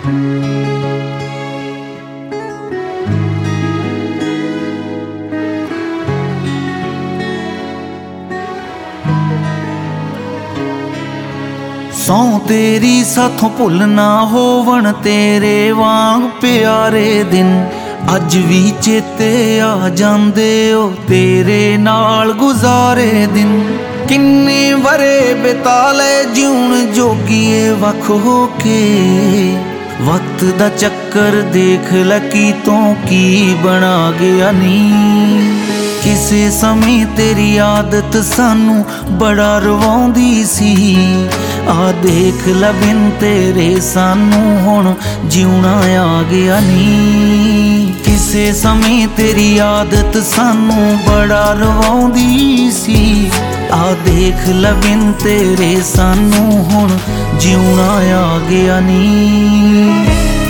ਸੌਂ ਤੇਰੀ ਸਾਥੋਂ ਭੁੱਲ ਨਾ ਹੋਵਣ ਤੇਰੇ ਵਾਂਗ ਪਿਆਰੇ ਦਿਨ ਅੱਜ ਵੀ ਚੇਤੇ ਆ ਜਾਂਦੇ ਓ ਤੇਰੇ ਨਾਲ ਗੁਜ਼ਾਰੇ ਦਿਨ। ਕਿੰਨੇ ਵਰੇ ਬਿਤਾ ਲਏ ਜਿਉਣ ਜੋਗੀਏ ਵੱਖ ਹੋ ਕੇ ਵਕਤ ਦਾ ਚੱਕਰ ਦੇਖ ਲੈ ਕੀ ਤੋਂ ਕੀ ਬਣਾ ਗਿਆ ਨੀ। ਕਿਸੇ ਸਮੇਂ ਤੇਰੀ ਆਦਤ ਸਾਨੂੰ ਬੜਾ ਰਵਾਉਂਦੀ ਸੀ ਆ ਦੇਖ ਲੈ ਬਿਨ ਤੇਰੇ ਸਾਨੂੰ ਹੁਣ ਜਿਉਣਾ ਆ ਗਿਆ ਨੀ। ਕਿਸੇ ਸਮੇਂ ਤੇਰੀ ਆਦਤ ਸਾਨੂੰ ਬੜਾ ਰਵਾਉਂਦੀ ਸੀ ਆ ਦੇਖ ਲੈ ਬਿਨ ਤੇਰੇ ਸਾਨੂੰ ਹੁਣ ਜਿਉਣਾ ਆ ਗਿਆ ਨੀ।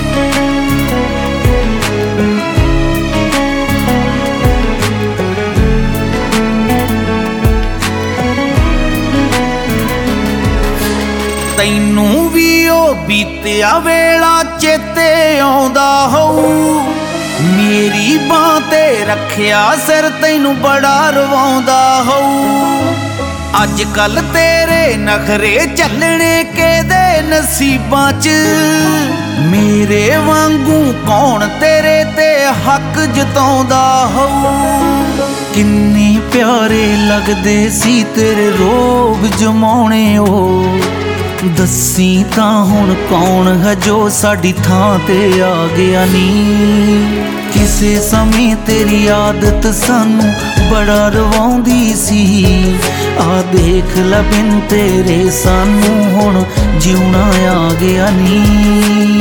ਤੈਨੂੰ ਵੀ ਉਹ ਬੀਤਿਆ ਵੇਲਾ ਚੇਤੇ ਆਉਂਦਾ ਹੋਊ ਮੇਰੀ ਬਾਂਹ ਤੇ ਰੱਖਿਆ ਸਿਰ ਤੈਨੂੰ ਬੜਾ ਰਵਾਉਂਦਾ ਹੋਊ। ਅੱਜ ਕੱਲ ਤੇਰੇ ਨਖਰੇ ਚੱਲਣੇ ਕਿਹਦੇ ਨਸੀਬਾਂ 'ਚ ਮੇਰੇ ਵਾਂਗੂ ਕੌਣ ਤੇਰੇ ਤੇ ਹੱਕ ਜਤਾਉਂਦਾ ਹੋਊ। ਕਿੰਨੇ ਪਿਆਰੇ ਲੱਗਦੇ ਸੀ ਤੇਰੇ ਰੋਗ ਜਮਾਉਣੇ ਉਹ ਦੱਸੀ ਤਾਂ ਹੁਣ ਕੌਣ ਹੈ ਜੋ ਸਾਡੀ ਥਾਂ ਤੇ ਆ ਗਿਆ ਨੀ। ਕਿਸੇ ਸਮੇਂ ਤੇਰੀ ਆਦਤ ਸਾਨੂੰ ਬੜਾ ਰਵਾਉਂਦੀ ਸੀ ਆ ਦੇਖ ਲੈ ਬਿਨ ਤੇਰੇ ਸਾਨੂੰ ਹੁਣ ਜਿਉਣਾ ਆ ਗਿਆ ਨੀ।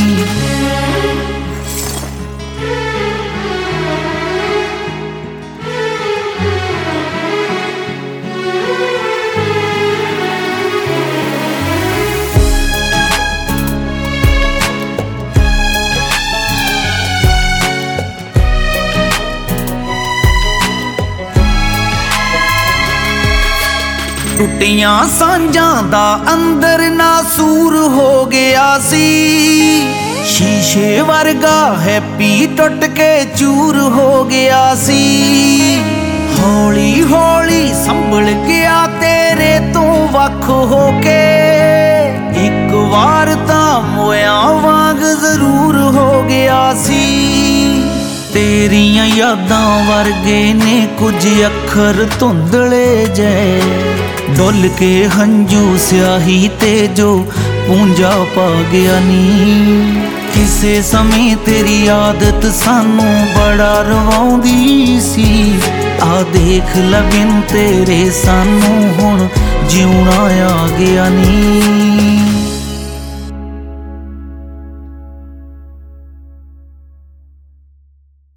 ਟੁੱਟੀਆਂ ਸਾਂਝਾਂ ਦਾ ਅੰਦਰ ਨਾਸੂਰ ਹੋ ਗਿਆ ਸੀ ਸ਼ੀਸ਼ੇ ਵਰਗਾ ਹੈਪੀ ਟੁੱਟ ਕੇ ਚੂਰ ਹੋ ਗਿਆ ਸੀ। ਹੌਲੀ ਹੌਲੀ ਸੰਭਲ ਗਿਆ ਤੇਰੇ ਤੋਂ ਵੱਖ ਹੋ ਕੇ ਇੱਕ ਵਾਰ ਤਾਂ ਮੋਇਆਂ ਵਾਂਗ ਜ਼ਰੂਰ ਹੋ ਗਿਆ ਸੀ। ਤੇਰੀਆਂ ਯਾਦਾਂ ਵਰਗੇ ਨੇ ਕੁਝ ਅੱਖਰ ਧੁੰਦਲੇ ਜੇ ਡੁੱਲ ਕੇ ਹੰਝੂ ਸਿਆਹੀ ਤੇ ਜੋ ਪੂੰਝਾ ਪਾ ਗਿਆ ਨੀ। ਕਿਸੇ ਸਮੇਂ ਤੇਰੀ ਆਦਤ ਸਾਨੂੰ ਬੜਾ ਰਵਾਉਂਦੀ ਸੀ ਆ ਦੇਖ ਲੈ ਬਿਨ ਤੇਰੇ ਸਾਨੂੰ ਹੁਣ ਜਿਉਣਾ ਆ ਗਿਆ ਨੀ।